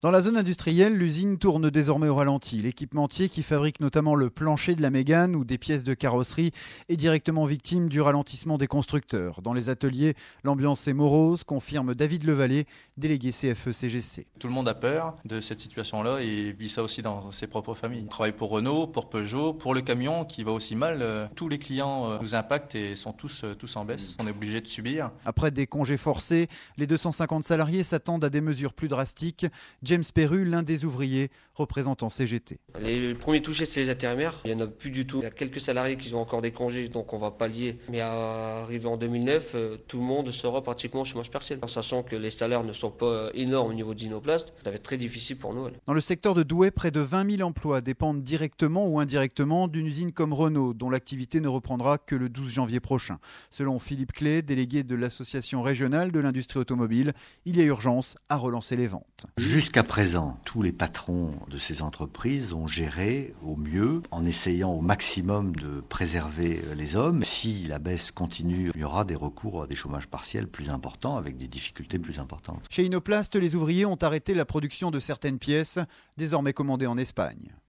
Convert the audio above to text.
Dans la zone industrielle, l'usine tourne désormais au ralenti. L'équipementier qui fabrique notamment le plancher de la Mégane ou des pièces de carrosserie est directement victime du ralentissement des constructeurs. Dans les ateliers, l'ambiance est morose, confirme David Levalet, délégué CFE-CGC. Tout le monde a peur de cette situation-là et vit ça aussi dans ses propres familles. On travaille pour Renault, pour Peugeot, pour le camion qui va aussi mal. Tous les clients nous impactent et sont tous en baisse. On est obligé de subir. Après des congés forcés, les 250 salariés s'attendent à des mesures plus drastiques. James Perru, l'un des ouvriers représentant CGT. Les premiers touchés, c'est les intérimaires. Il n'y en a plus du tout. Il y a quelques salariés qui ont encore des congés, donc on va pallier. Mais à arriver en 2009, tout le monde sera pratiquement au chômage partiel. En sachant que les salaires ne sont pas énormes au niveau d'Inoplast, ça va être très difficile pour nous. Dans le secteur de Douai, près de 20 000 emplois dépendent directement ou indirectement d'une usine comme Renault, dont l'activité ne reprendra que le 12 janvier prochain. Selon Philippe Clé, délégué de l'association régionale de l'industrie automobile, il y a urgence à relancer les ventes. Jusqu'à présent, tous les patrons de ces entreprises ont géré au mieux en essayant au maximum de préserver les hommes. Si la baisse continue, il y aura des recours à des chômages partiels plus importants avec des difficultés plus importantes. Chez Inoplast, les ouvriers ont arrêté la production de certaines pièces, désormais commandées en Espagne.